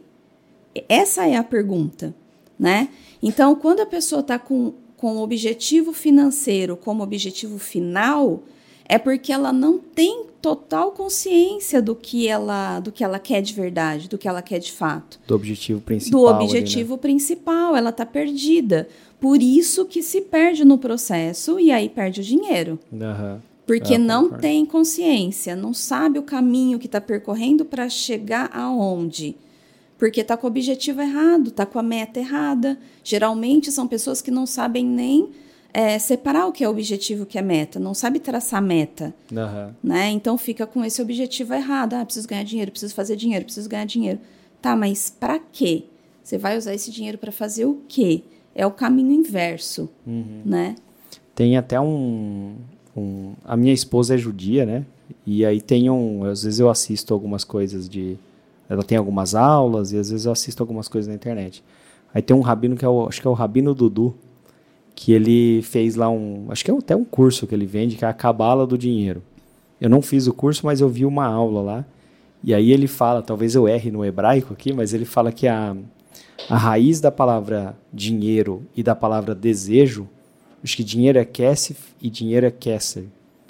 Essa é a pergunta, né? Então, quando a pessoa está com, com o objetivo financeiro como objetivo final, é porque ela não tem total consciência do que ela, do que ela quer de verdade, do que ela quer de fato. Do objetivo principal. Do ali, né? objetivo principal, ela está perdida. Por isso que se perde no processo e aí perde o dinheiro. Aham. Porque É, eu não concordo. tem consciência, não sabe o caminho que está percorrendo para chegar aonde. Porque está com o objetivo errado, está com a meta errada. Geralmente são pessoas que não sabem nem é, separar o que é objetivo e o que é meta, não sabe traçar meta. Aham. Né? Então fica com esse objetivo errado. Ah, preciso ganhar dinheiro, preciso fazer dinheiro, preciso ganhar dinheiro. Tá, mas para quê? Você vai usar esse dinheiro para fazer o quê? É o caminho inverso, Uhum. né? Tem até um, um... A minha esposa é judia, né? E aí tem um... Às vezes eu assisto algumas coisas de... Ela tem algumas aulas e às vezes eu assisto algumas coisas na internet. Aí tem um rabino que é o... Acho que é o Rabino Dudu, que ele fez lá um... Acho que é até um curso que ele vende, que é a Cabala do Dinheiro. Eu não fiz o curso, mas eu vi uma aula lá. E aí ele fala, talvez eu erre no hebraico aqui, mas ele fala que a, a raiz da palavra dinheiro e da palavra desejo, acho que dinheiro é kesef e dinheiro é keser.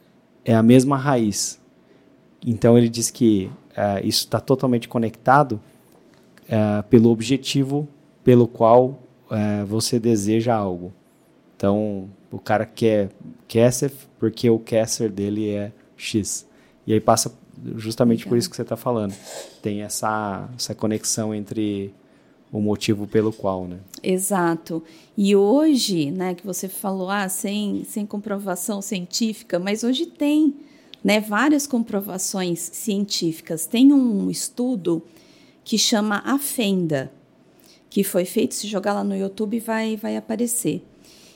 É a mesma raiz. Então ele diz que uh, isso está totalmente conectado uh, pelo objetivo pelo qual uh, você deseja algo. Então o cara quer kesef porque o keser dele é X. E aí passa justamente Legal. por isso que você está falando. Tem essa, essa conexão entre o motivo pelo qual, né? Exato. E hoje, né, que você falou, ah, sem, sem comprovação científica, mas hoje tem, né, várias comprovações científicas. Tem um estudo que chama A Fenda, que foi feito, se jogar lá no YouTube vai, vai aparecer.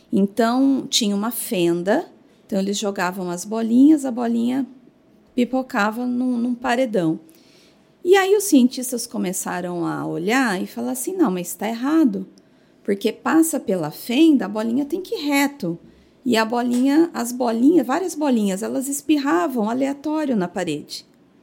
Então, tinha uma fenda, então eles jogavam as bolinhas, a bolinha pipocava num, num paredão. E aí os cientistas começaram a olhar e falar assim, não, mas está errado, porque passa pela fenda, a bolinha tem que ir reto. E a bolinha, as bolinhas, várias bolinhas, elas espirravam aleatório na parede.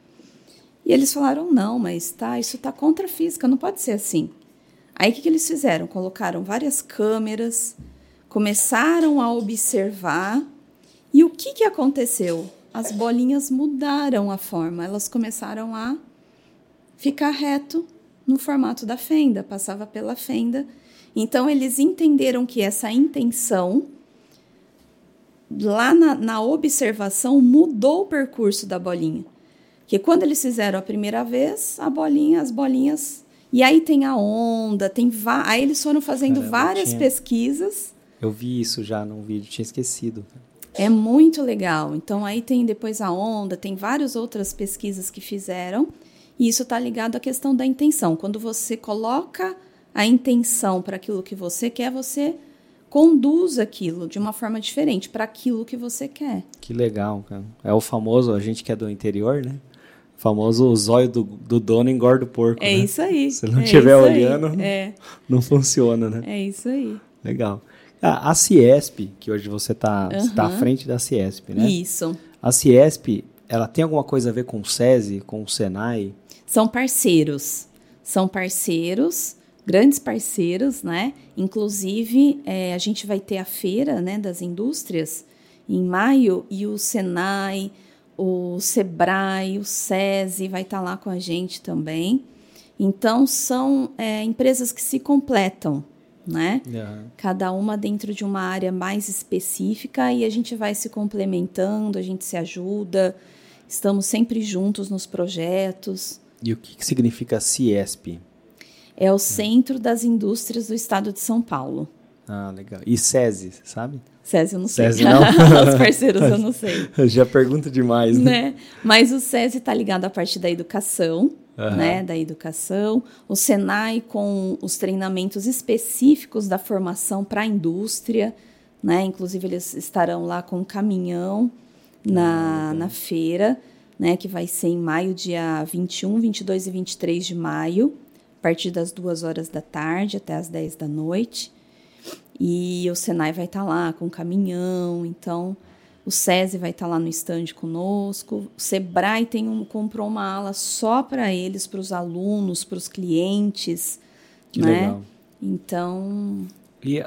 E eles falaram, não, mas tá, isso está contra a física, não pode ser assim. Aí o que, que eles fizeram? Colocaram várias câmeras, começaram a observar, e o que, que aconteceu? As bolinhas mudaram a forma, elas começaram a ficar reto no formato da fenda, passava pela fenda. Então, eles entenderam que essa intenção, lá na, na observação, mudou o percurso da bolinha. Porque quando eles fizeram a primeira vez, a bolinha, as bolinhas... E aí tem a onda, tem va... aí eles foram fazendo Caramba, várias tinha- pesquisas. Eu vi isso já num vídeo, tinha esquecido. É muito legal. Então, aí tem depois a onda, tem várias outras pesquisas que fizeram, e isso está ligado à questão da intenção. Quando você coloca a intenção para aquilo que você quer, você conduz aquilo de uma forma diferente para aquilo que você quer. Que legal, cara. É o famoso, a gente que é do interior, né? O famoso o zóio do, do dono engorda o porco, É né? isso aí. Se não é estiver isso aí. olhando, É, não funciona, né? é isso aí. Legal. Ah, a Ciesp, que hoje você está você tá à Aham. frente da Ciesp, né? Isso. A Ciesp, ela tem alguma coisa a ver com o SESI, com o Senai? São parceiros. São parceiros, grandes parceiros, né? Inclusive, é, a gente vai ter a feira, né, das indústrias em maio e o Senai, o Sebrae, o SESI vai estar lá com a gente também. Então, são é, empresas que se completam, né? Uhum. Cada uma dentro de uma área mais específica e a gente vai se complementando, a gente se ajuda, estamos sempre juntos nos projetos. E o que, que significa CIESP? É o Centro das Indústrias do Estado de São Paulo. Ah, legal. E SESI, sabe? SESI eu não sei. SESI não? Os parceiros eu não sei. Já pergunto demais, né? né? Mas o SESI está ligado à parte da educação, uhum. né? Da educação. O Senai com os treinamentos específicos da formação para a indústria, né? Inclusive eles estarão lá com um caminhão na, uhum. na feira, né? Que vai ser em maio, dia vinte e um, vinte e dois e vinte e três de maio, a partir das duas horas da tarde até as dez da noite. E o Senai vai estar lá com um caminhão, então o SESI vai estar lá no stand conosco. O Sebrae tem um, comprou uma ala só para eles, para os alunos, para os clientes. Que né? legal. Então... E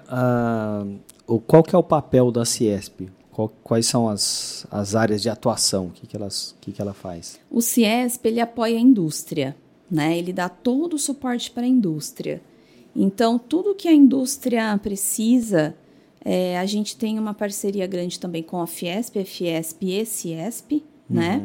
uh, qual que é o papel da CIESP? Qual, quais são as, as áreas de atuação? O que, que, elas, que, que ela faz? O CIESP, ele apoia a indústria, né? Ele dá todo o suporte para a indústria. Então, tudo que a indústria precisa, é, a gente tem uma parceria grande também com a Fiesp, a Fiesp e a CIESP, uhum. né?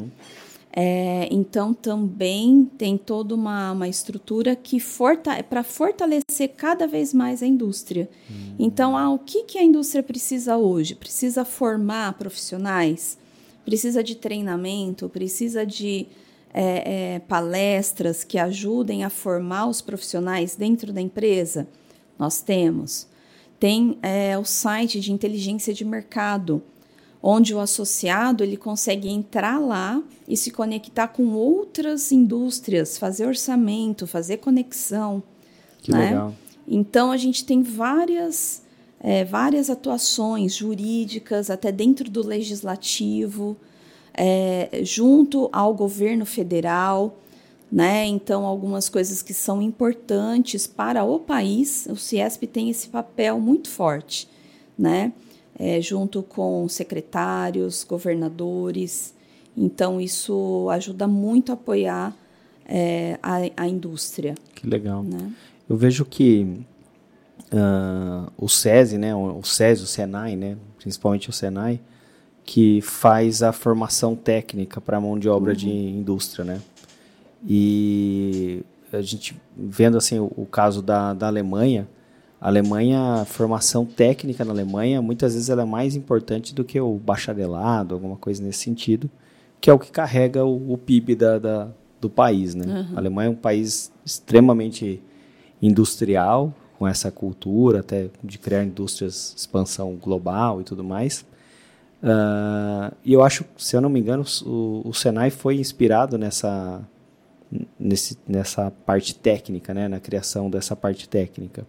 É, então, também tem toda uma, uma estrutura que forta, para fortalecer cada vez mais a indústria. Uhum. Então, ah, o que, que a indústria precisa hoje? Precisa formar profissionais? Precisa de treinamento? Precisa de é, é, palestras que ajudem a formar os profissionais dentro da empresa? Nós temos. Tem é, o site de inteligência de mercado, onde o associado ele consegue entrar lá e se conectar com outras indústrias, fazer orçamento, fazer conexão. Que né? legal. Então, a gente tem várias, é, várias atuações jurídicas, até dentro do legislativo, é, junto ao governo federal. Né? Então, algumas coisas que são importantes para o país, o CIESP tem esse papel muito forte, né? É, junto com secretários, governadores. Então, isso ajuda muito a apoiar é, a, a indústria. Que legal. Né? Eu vejo que uh, o SESI, né, o SESI, o Senai, né, principalmente o Senai, que faz a formação técnica para a mão de obra uhum. de indústria, né? E a gente, vendo assim, o, o caso da, da Alemanha, a Alemanha, a formação técnica na Alemanha, muitas vezes ela é mais importante do que o bacharelado, alguma coisa nesse sentido, que é o que carrega o, o P I B da, da, do país, né? Uhum. A Alemanha é um país extremamente industrial, com essa cultura até de criar indústrias, expansão global e tudo mais. Uh, e eu acho, se eu não me engano, o, o Senai foi inspirado nessa, nesse, nessa parte técnica, né? Na criação dessa parte técnica.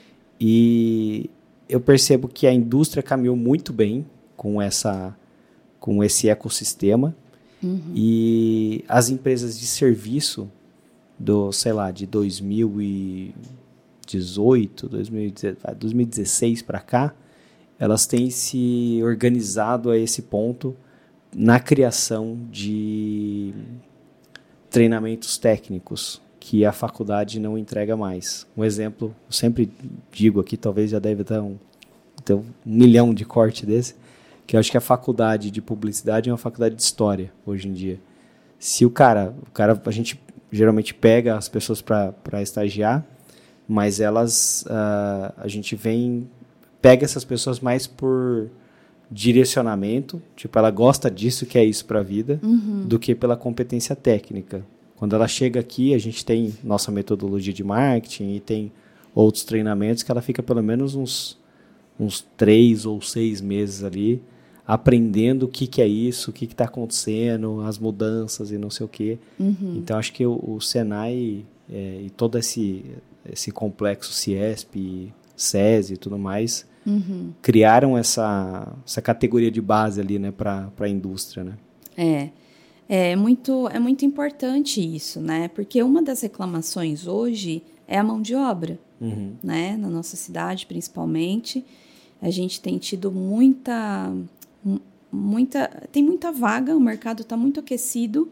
E eu percebo que a indústria caminhou muito bem com, essa, com esse ecossistema. Uhum. E as empresas de serviço, do, sei lá, de dois mil e dezoito, dois mil e dezesseis para cá, elas têm se organizado a esse ponto na criação de treinamentos técnicos que a faculdade não entrega mais. Um exemplo, eu sempre digo aqui, talvez já deve ter um, ter um milhão de corte desse, que eu acho que a faculdade de publicidade é uma faculdade de história, hoje em dia. Se o cara, o cara a gente geralmente pega as pessoas para estagiar, mas elas, uh, a gente vem, pega essas pessoas mais por direcionamento, tipo, ela gosta disso, que é isso para a vida, uhum. do que pela competência técnica. Quando ela chega aqui, a gente tem nossa metodologia de marketing e tem outros treinamentos que ela fica pelo menos uns, uns três ou seis meses ali aprendendo o que, que é isso, o que está acontecendo, as mudanças e não sei o quê. Uhum. Então, acho que o, o Senai é, e todo esse, esse complexo CIESP, SESI e tudo mais, uhum. criaram essa, essa categoria de base ali, né, para a indústria, né? É. É muito, é muito importante isso, né? Porque uma das reclamações hoje é a mão de obra, uhum. né? Na nossa cidade, principalmente. A gente tem tido muita, muita... Tem muita vaga, o mercado está muito aquecido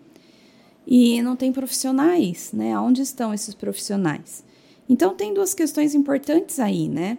e não tem profissionais, né? Onde estão esses profissionais? Então, tem duas questões importantes aí, né?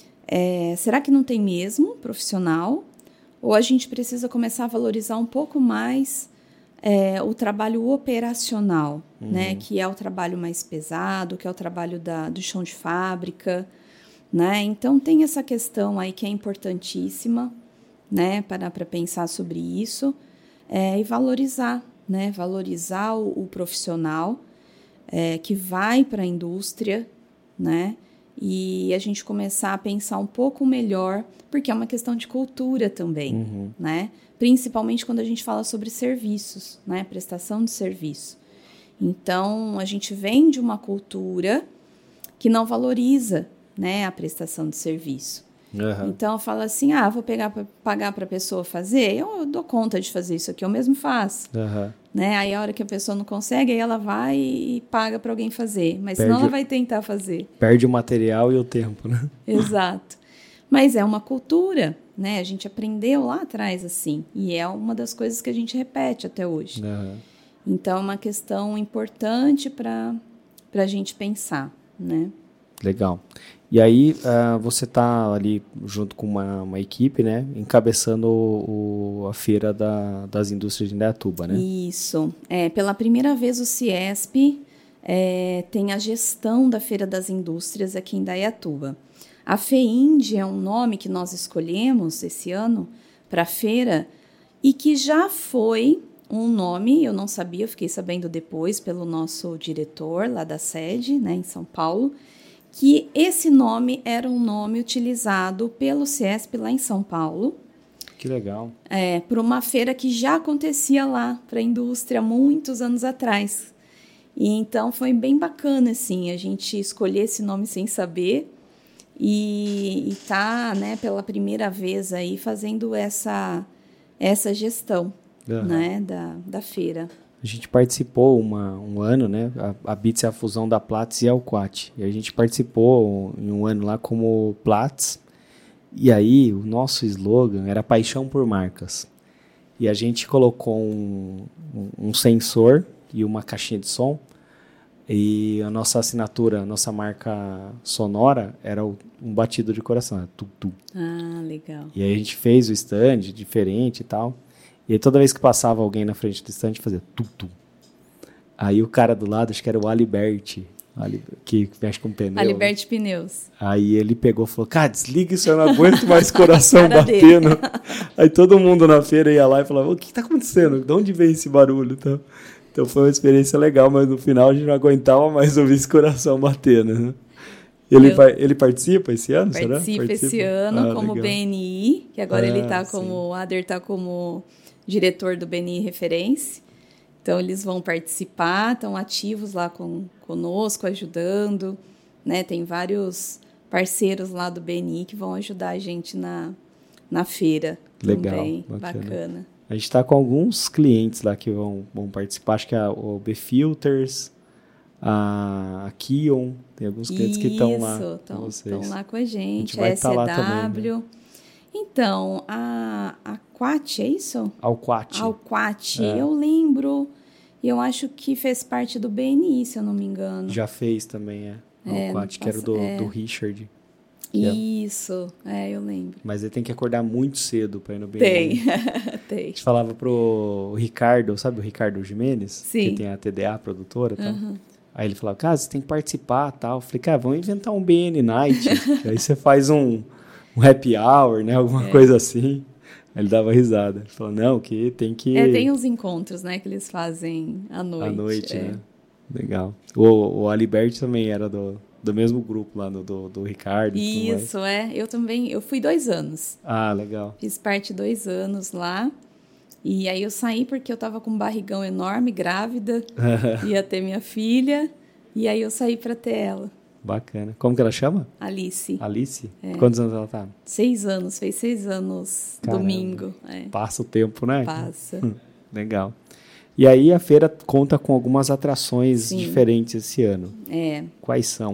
É, será que não tem mesmo profissional? Ou a gente precisa começar a valorizar um pouco mais é, o trabalho operacional, uhum. né? Que é o trabalho mais pesado, que é o trabalho da, do chão de fábrica, né? Então, tem essa questão aí que é importantíssima, né? Para, para pensar sobre isso é, e valorizar, né? Valorizar o, o profissional é, que vai para a indústria, né? E a gente começar a pensar um pouco melhor, porque é uma questão de cultura também, uhum. né? Principalmente quando a gente fala sobre serviços, né? Prestação de serviço. Então, a gente vem de uma cultura que não valoriza, né, a prestação de serviço. Uhum. Então, eu falo assim, ah, vou pegar pra, pagar para a pessoa fazer, eu dou conta de fazer isso aqui, eu mesmo faço. Uhum. Né? Aí, a hora que a pessoa não consegue, aí ela vai e paga para alguém fazer. Mas perde, senão ela vai tentar fazer. Perde o material e o tempo, né? Exato. Mas é uma cultura, né? A gente aprendeu lá atrás assim. E é uma das coisas que a gente repete até hoje. Uhum. Então, é uma questão importante para a gente pensar, né? Legal. E aí, uh, você está ali junto com uma, uma equipe, né? Encabeçando o, o, a feira da, das indústrias de Indaiatuba, né? Isso. É, pela primeira vez, o CIESP é, tem a gestão da Feira das Indústrias aqui em Indaiatuba. A FEIND é um nome que nós escolhemos esse ano para a feira e que já foi um nome, eu não sabia, eu fiquei sabendo depois pelo nosso diretor lá da sede, né, em São Paulo, que esse nome era um nome utilizado pelo CIESP lá em São Paulo. Que legal. É, por uma feira que já acontecia lá para a indústria muitos anos atrás. E então foi bem bacana, assim, a gente escolher esse nome sem saber e estar, né, pela primeira vez aí fazendo essa, essa gestão, uhum. né, da, da feira. A gente participou uma, um ano, né? A, a Bits é a fusão da Platts e a Alquat. E a gente participou em um ano lá como Platts. E aí, o nosso slogan era Paixão por Marcas. E a gente colocou um, um, um sensor e uma caixinha de som. E a nossa assinatura, a nossa marca sonora era o, um batido de coração. Era tu, tu. Ah, legal. E aí a gente fez o stand diferente e tal. E aí toda vez que passava alguém na frente do stand, fazia tum-tum. Aí o cara do lado, acho que era o Alibert, que mexe com pneu. Alibert Pneus. Aí ele pegou e falou, cara, desliga isso, eu não aguento mais coração batendo. Aí todo mundo na feira ia lá e falava, o que está acontecendo? De onde veio esse barulho? Então, então foi uma experiência legal, mas no final a gente não aguentava mais ouvir esse coração batendo, né? Ele, eu, ele participa esse ano, participa será? Participa esse ano ah, como legal. B N I, que agora ah, ele está como, o Ader está como diretor do B N I Referência. Então, eles vão participar, estão ativos lá com, conosco, ajudando, né? Tem vários parceiros lá do B N I que vão ajudar a gente na, na feira. Legal, também. Bacana. Bacana. A gente está com alguns clientes lá que vão, vão participar, acho que é o B-Filters, a, a Kion, tem alguns clientes Isso, que estão lá tão, com vocês. Estão lá com a gente, a, gente vai a S E W. Tá lá também, né? Então, a, a Quat, é isso? Alquat. Alquat, é. Eu lembro, eu acho que fez parte do B N I, se eu não me engano. Já fez também, é. é Alquat, que era do, é. do Richard. Isso, é. é, eu lembro. Mas ele tem que acordar muito cedo para ir no B N I. Tem, tem. A gente falava pro Ricardo, sabe o Ricardo Jimenez? Sim. Que tem a T D A, produtora e tal. Uhum. Aí ele falava, cara, você tem que participar e tal. Eu falei, cara, vamos inventar um B N Night. Aí você faz um, um happy hour, né? Alguma é. coisa assim. Aí ele dava risada. Ele falou, não, que tem que... É, tem uns encontros, né? Que eles fazem à noite. À noite, é. né? Legal. O, o Alibert também era do... Do mesmo grupo lá, no, do, do Ricardo. Isso, é. Eu também, eu fui dois anos. Ah, legal. Fiz parte dois anos lá. E aí eu saí porque eu tava com um barrigão enorme, grávida. Ia ter minha filha. E aí eu saí pra ter ela. Bacana. Como que ela chama? Alice. Alice? É. Quantos anos ela tá? Seis anos. Fez seis anos. Caramba. Domingo. É. Passa o tempo, né? Passa. Legal. E aí a feira conta com algumas atrações Sim. diferentes esse ano. É. Quais são?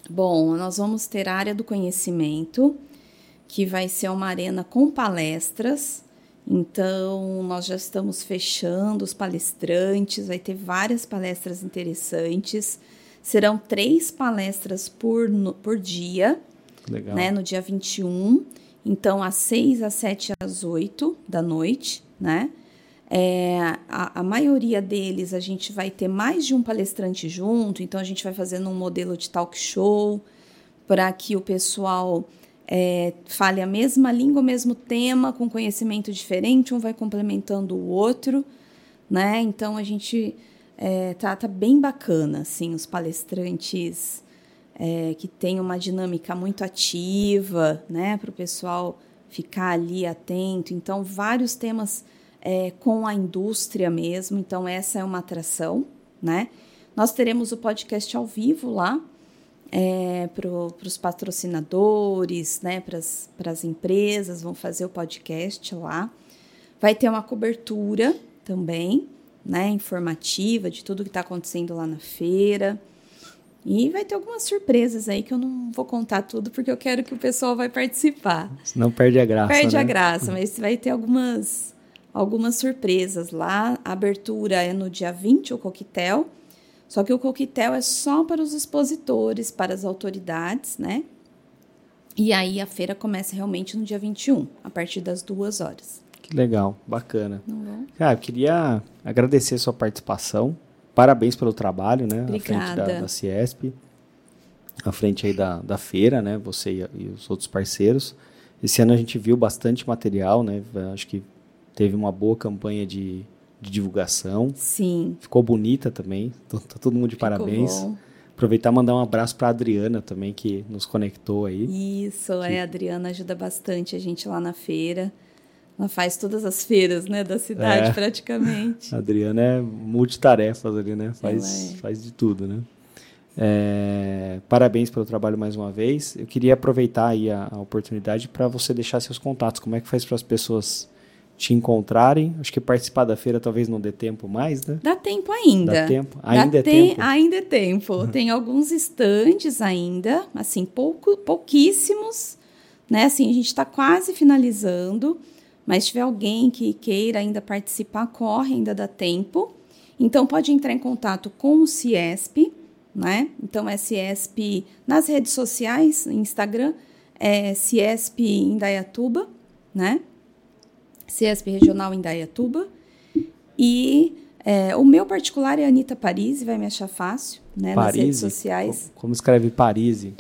Bom, nós vamos ter a área do conhecimento, que vai ser uma arena com palestras. Então, nós já estamos fechando os palestrantes, vai ter várias palestras interessantes. Serão três palestras por, no, por dia, Legal. Né, no dia vinte e um. Então, às seis, às sete, às oito da noite, né? É, a, a maioria deles a gente vai ter mais de um palestrante junto, então a gente vai fazendo um modelo de talk show para que o pessoal é, fale a mesma língua, o mesmo tema, com conhecimento diferente, um vai complementando o outro, né? Então a gente é, tá, tá bem bacana, assim, os palestrantes é, que tem uma dinâmica muito ativa, né? Para o pessoal ficar ali atento. Então, vários temas É, com a indústria mesmo, então essa é uma atração, né? Nós teremos o podcast ao vivo lá, é, para os patrocinadores, né? Para as empresas, vão fazer o podcast lá. Vai ter uma cobertura também, né? Informativa de tudo que está acontecendo lá na feira. E vai ter algumas surpresas aí que eu não vou contar tudo, porque eu quero que o pessoal vai participar. Senão perde a graça, Perde né? a graça, mas vai ter algumas... algumas surpresas lá. A abertura é no dia vinte, o coquetel. Só que o coquetel é só para os expositores, para as autoridades, né? E aí a feira começa realmente no dia vinte e um, a partir das duas horas. Que legal, bacana. Uhum. Cara, eu queria agradecer a sua participação. Parabéns pelo trabalho, né? Obrigada. À frente da, da Ciesp, à frente aí da, da feira, né? Você e, e os outros parceiros. Esse ano a gente viu bastante material, né? Acho que teve uma boa campanha de, de divulgação. Sim. Ficou bonita também. Então, tá todo mundo de Ficou parabéns. Bom. Aproveitar e mandar um abraço para a Adriana também, que nos conectou aí. Isso, que... é, a Adriana ajuda bastante a gente lá na feira. Ela faz todas as feiras, né, da cidade, é. praticamente. A Adriana é multitarefas ali, né? Faz, é. faz de tudo, né? É, parabéns pelo trabalho mais uma vez. Eu queria aproveitar aí a, a oportunidade para você deixar seus contatos. Como é que faz para as pessoas te encontrarem? Acho que participar da feira talvez não dê tempo mais, né? Dá tempo ainda. Dá tempo? Ainda Dá é te... tempo? Ainda é tempo. Uhum. Tem alguns estandes ainda, assim, pouco, pouquíssimos, né? Assim, a gente está quase finalizando, mas se tiver alguém que queira ainda participar, corre, ainda dá tempo. Então, pode entrar em contato com o Ciesp, né? Então, é Ciesp nas redes sociais, Instagram, é Ciesp Indaiatuba, né? Ciesp Regional Indaiatuba. E é, o meu particular é Anitta Parisi, vai me achar fácil, né? Parisi? Nas redes sociais. Como escreve Parisi?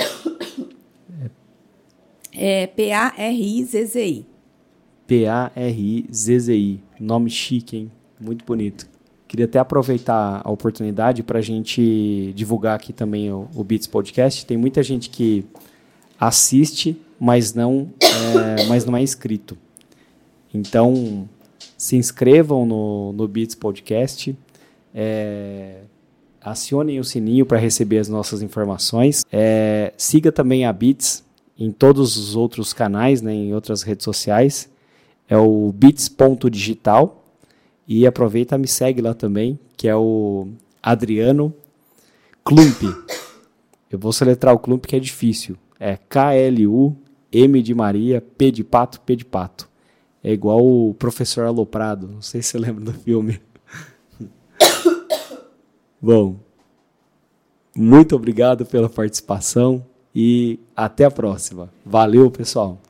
É P A R I Z Z I. P A R I Z Z I. Nome chique, hein? Muito bonito. Queria até aproveitar a oportunidade para a gente divulgar aqui também o, o Beats Podcast. Tem muita gente que assiste, mas não é, mas não é inscrito. Então, se inscrevam no, no Beats Podcast, é, acionem o sininho para receber as nossas informações. É, siga também a Beats em todos os outros canais, né, em outras redes sociais. É o beats ponto digital. E aproveita e me segue lá também, que é o Adriano Klump. Eu vou soletrar o Klump, que é difícil. É K L U M de Maria, P de Pato, P de Pato. É igual o Professor Aloprado. Não sei se você lembra do filme. Bom, muito obrigado pela participação e até a próxima. Valeu, pessoal.